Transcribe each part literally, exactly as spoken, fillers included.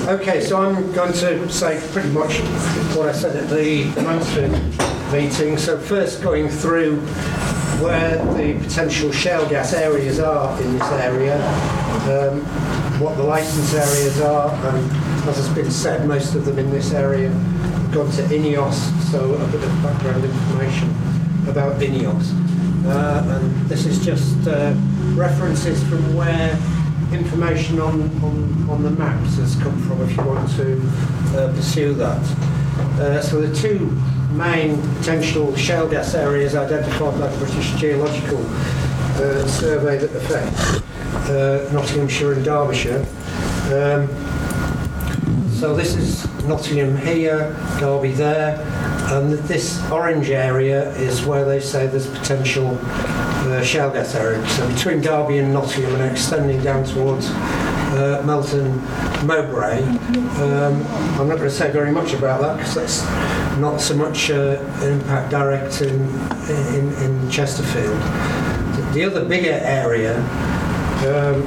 Okay, so I'm going to say pretty much what I said at the Mansfield meeting. So first going through where the potential shale gas areas are in this area, um, what the licence areas are, and as has been said, most of them in this area have gone to INEOS, so a bit of background information about INEOS. Uh, and this is just uh, references from where information on, on, on the maps has come from if you want to uh, pursue that. Uh, so the two main potential shale gas areas identified by the British Geological uh, Survey that affect uh, Nottinghamshire and Derbyshire. Um, so this is Nottingham here, Derby there, and this orange area is where they say there's potential Uh, shale gas area. So between Derby and Nottingham and extending down towards uh, Melton, Mowbray. Um, I'm not going to say very much about that because that's not so much uh, an impact direct in, in, in Chesterfield. The, the other bigger area um,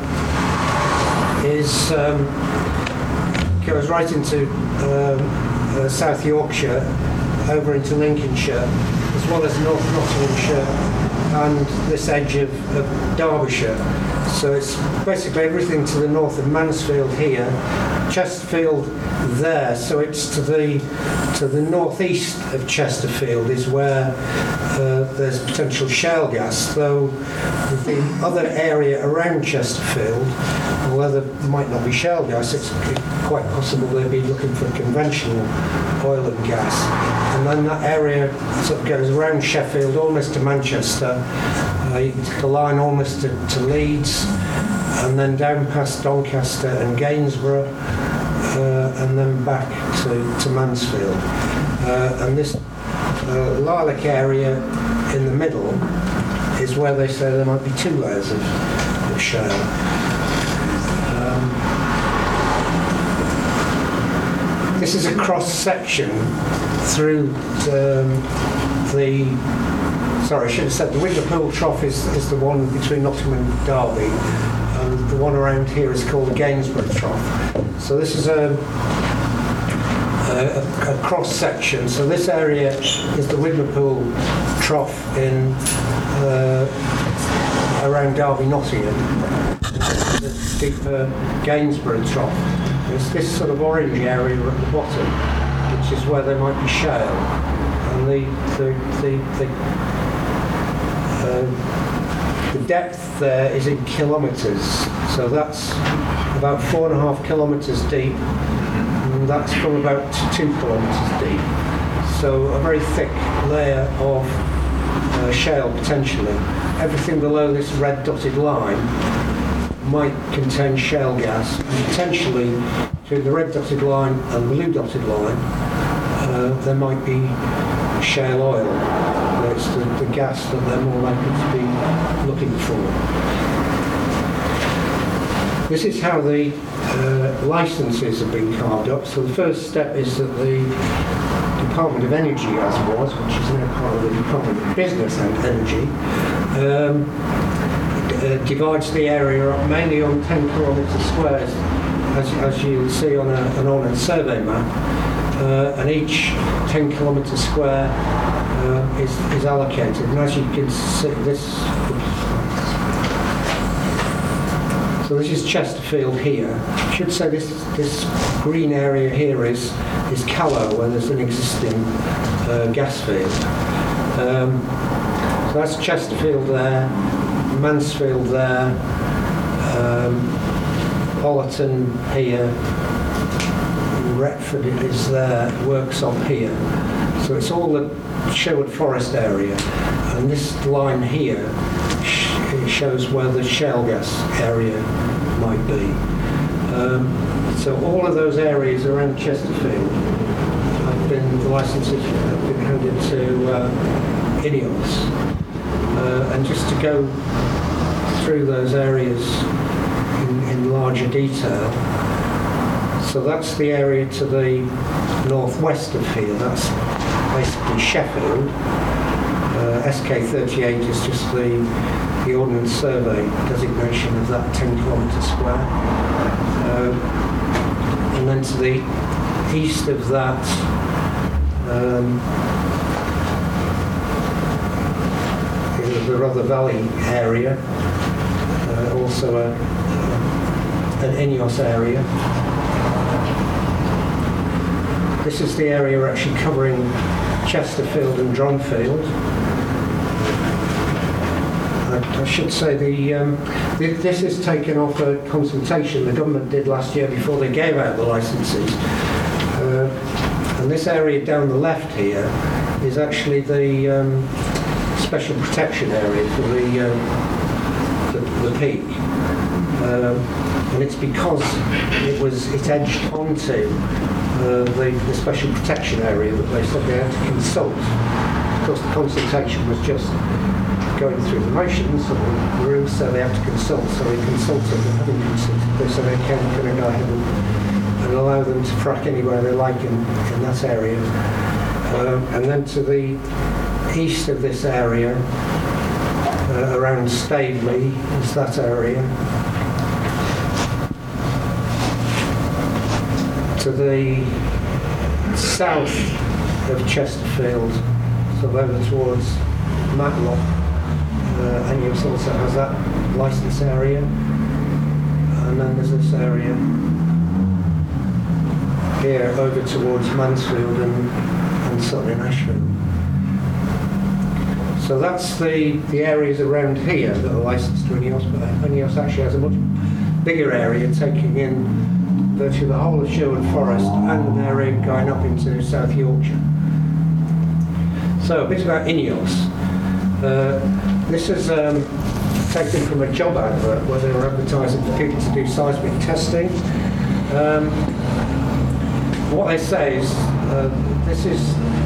is um, goes right into um, uh, South Yorkshire, over into Lincolnshire, as well as North Nottinghamshire and this edge of, of Derbyshire. So it's basically everything to the north of Mansfield here, Chesterfield there, so it's to the to the northeast of Chesterfield is where uh, there's potential shale gas, though the other area around Chesterfield, although there might not be shale gas, it's quite possible they'd be looking for conventional oil and gas. And then that area sort of goes around Sheffield almost to Manchester, uh, the line almost to, to Leeds, and then down past Doncaster and Gainsborough, uh, and then back to, to Mansfield. Uh, and this uh, lilac area in the middle is where they say there might be two layers of, of shale. Um, this is a cross-section through um, the, sorry, I should have said the Wignapool Trough is, is the one between Nottingham and Derby, and the one around here is called the Gainsborough Trough. So this is a, a, a cross section. So this area is the Wignapool Trough in uh, around Derby, Nottingham. The deeper Gainsborough Trough. It's this sort of orange area at the bottom, which is where there might be shale, and the the the the, uh, the depth there is in kilometres. So that's about four and a half kilometres deep, and that's from about two kilometres deep. So a very thick layer of uh, shale potentially. Everything below this red dotted line might contain shale gas, and potentially between the red dotted line and the blue dotted line uh, there might be shale oil. It's the, the gas that they're more likely to be looking for. This is how the uh, licences have been carved up. So the first step is that the Department of Energy, as was, which is now part of the Department of Business and Energy, um, Uh, divides the area up mainly on ten kilometre squares, as, as you'll see on a, an honoured survey map, uh, and each ten kilometre square uh, is, is allocated. And as you can see, this so this is Chesterfield here. I should say this this green area here is is Callow, where there's an existing uh, gas field. Um, so that's Chesterfield there. Mansfield there, um, Ollerton here, Retford is there, Worksop here. So it's all the Sherwood Forest area, and this line here sh it shows where the shale gas area might be. Um, so all of those areas around Chesterfield have been, the licenses have been handed to uh, INEOS. Uh, and just to go through those areas in, in larger detail. So that's the area to the northwest of here. That's basically Sheffield. Uh, S K thirty-eight is just the, the Ordnance Survey designation of that ten kilometre square. Uh, and then then to the east of that, um, the Rother Valley area, uh, also a, an INEOS area. This is the area we're actually covering Chesterfield and Dronfield. I, I should say the, um, the this is taken off a consultation the government did last year before they gave out the licences. Uh, and this area down the left here is actually the um, special protection area for the, um, the, the peak. Um, and it's because it was it edged onto Uh, the, the special protection area that they said they had to consult. Of course, the consultation was just going through the motions of the rules, so they had to consult. So they consulted, and having consulted, they said they can going to go ahead and, and allow them to frack anywhere they like in, in that area. Um, and then to the east of this area, uh, around Staveley, is that area. To the south of Chesterfield, so over towards Matlock, uh, INEOS also has that licence area, and then there's this area here over towards Mansfield and, and Sutton and Ashford. So that's the, the areas around here that are licensed to INEOS, but INEOS actually has a much bigger area taking in virtually the whole of Sherwood Forest and an area going up into South Yorkshire. So a bit about INEOS. Uh, this is um, taken from a job advert where they were advertising for people to do seismic testing. Um, what they say is uh, this is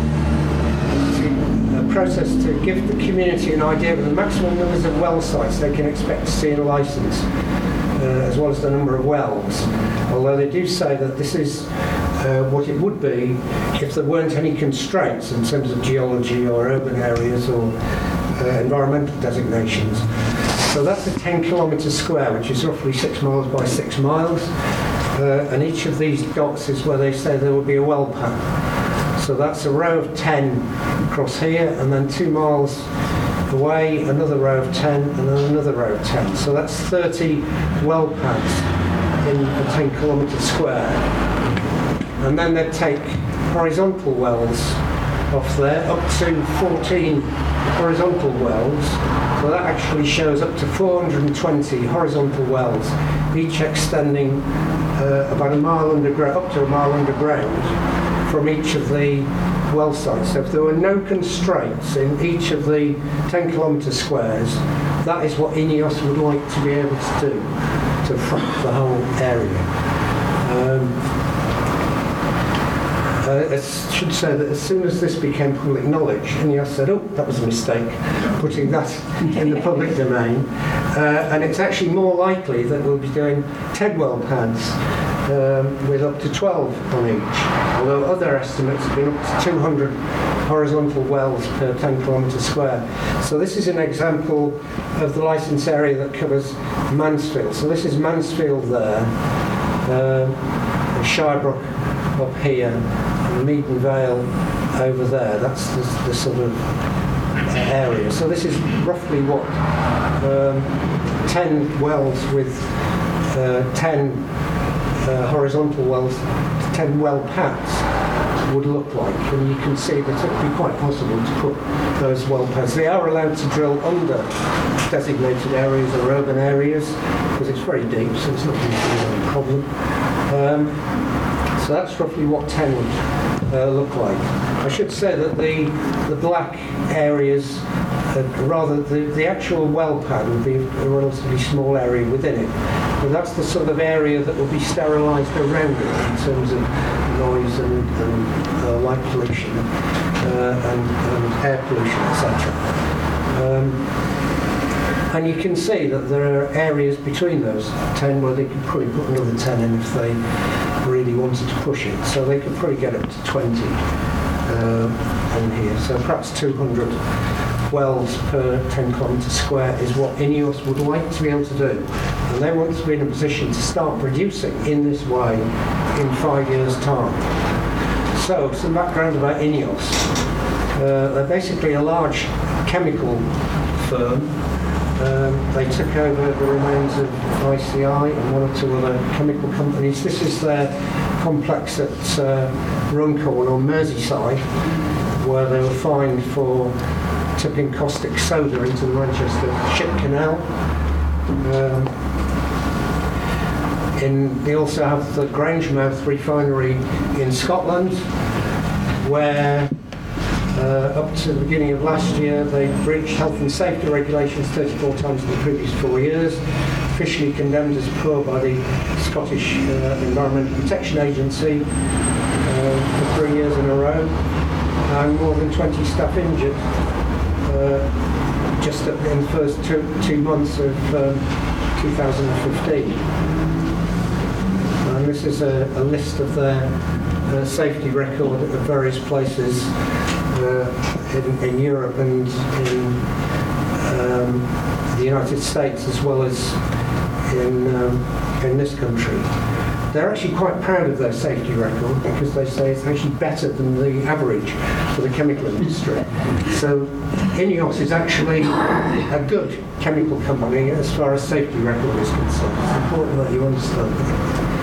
a process to give the community an idea of the maximum numbers of well sites they can expect to see in a licence, uh, as well as the number of wells. Although they do say that this is uh, what it would be if there weren't any constraints in terms of geology or urban areas or uh, environmental designations. So that's a ten kilometre square, which is roughly six miles by six miles. Uh, and each of these dots is where they say there will be a well pan. So that's a row of ten across here, and then two miles away, another row of ten, and then another row of ten. So that's thirty well pads in a ten kilometre square. And then they take horizontal wells off there, up to fourteen horizontal wells. So that actually shows up to four hundred twenty horizontal wells, each extending uh, about a mile underground, up to a mile underground from each of the well sites. So if there were no constraints in each of the ten kilometre squares, that is what INEOS would like to be able to do to frack the whole area. Um, uh, I should say that as soon as this became public knowledge, INEOS said, oh, that was a mistake, putting that in the public domain. Uh, and it's actually more likely that we'll be doing ten well pads um, with up to twelve on each, although other estimates have been up to two hundred horizontal wells per ten kilometre square. So this is an example of the licence area that covers Mansfield. So this is Mansfield there, uh, Shirebrook up here, and Meaden Vale over there. That's the, the sort of area. So this is roughly what um, ten wells with uh, ten uh, horizontal wells, ten well pads would look like, and you can see that it would be quite possible to put those well pads. They are allowed to drill under designated areas or urban areas because it's very deep, so it's not going to be a problem. Um, so that's roughly what ten would uh, look like. I should say that the the black areas, uh, rather the, the actual well pad would be a relatively small area within it, but that's the sort of area that will be sterilised around it in terms of noise and, and uh, light pollution uh, and, and air pollution, et cetera. Um, and you can see that there are areas between those ten where they could probably put another ten in if they really wanted to push it. So they could probably get up to twenty uh, in here. So perhaps two hundred wells per ten kilometre square is what INEOS would like to be able to do. And they want to be in a position to start producing in this way in five years' time. So, some background about INEOS. Uh, they're basically a large chemical firm. Um, they took over the remains of I C I and one or two other chemical companies. This is their complex at uh, Runcorn on Merseyside, where they were fined for tipping caustic soda into the Manchester Ship Canal. Um, in, they also have the Grangemouth refinery in Scotland, where Uh, up to the beginning of last year, they breached health and safety regulations thirty-four times in the previous four years, officially condemned as poor by the Scottish uh, Environmental Protection Agency uh, for three years in a row, and more than twenty staff injured uh, just in the first two, two months of um, two thousand fifteen. And this is a, a list of their uh, safety record at various places Uh, in, in Europe and in um, the United States, as well as in, um, in this country. They're actually quite proud of their safety record because they say it's actually better than the average for the chemical industry. So INEOS is actually a good chemical company as far as safety record is concerned. It's important that you understand that.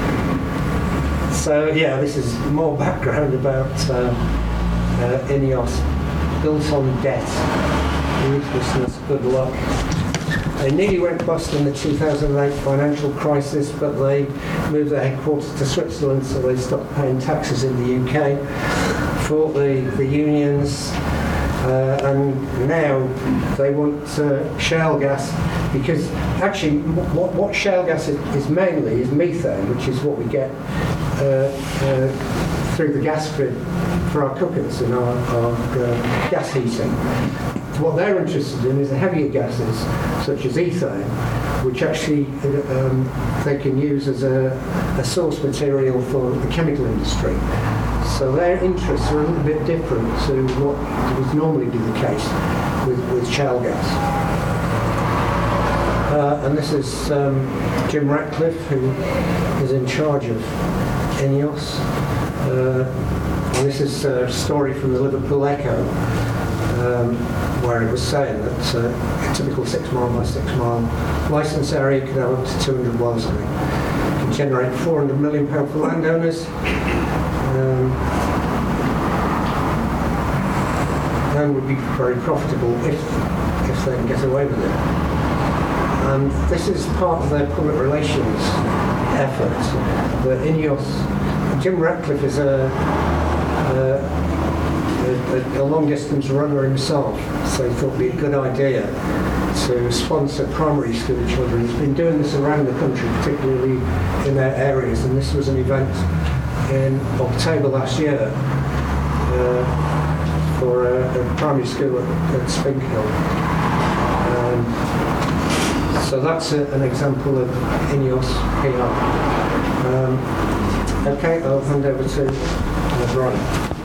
So yeah, this is more background about uh, Uh, INEOS, built on debt, ruthlessness, good luck. They nearly went bust in the two thousand eight financial crisis, but they moved their headquarters to Switzerland, so they stopped paying taxes in the U K, fought the, the unions, uh, and now they want uh, shale gas, because actually what, what shale gas is, is mainly is methane, which is what we get uh, uh, through the gas grid for our cookers and our, our uh, gas heating. What they're interested in is the heavier gases, such as ethane, which actually um, they can use as a, a source material for the chemical industry. So their interests are a little bit different to what would normally be the case with, with shale gas. Uh, and this is um, Jim Ratcliffe, who is in charge of INEOS. Uh, and this is a story from the Liverpool Echo, um, where it was saying that uh, a typical six mile by six mile licence area could have up to two hundred wells in it. It can generate four hundred million pounds for landowners, um, and would be very profitable if, if they can get away with it. And this is part of their public relations effort. The INEOS, Jim Ratcliffe is a, a, a, a long-distance runner himself, so he thought it would be a good idea to sponsor primary school children. He's been doing this around the country, particularly in their areas, and this was an event in October last year uh, for a, a primary school at, at Spinkhill. Um, so that's a, an example of INEOS P R. Um, Okay, I'll hand over to uh, Brian.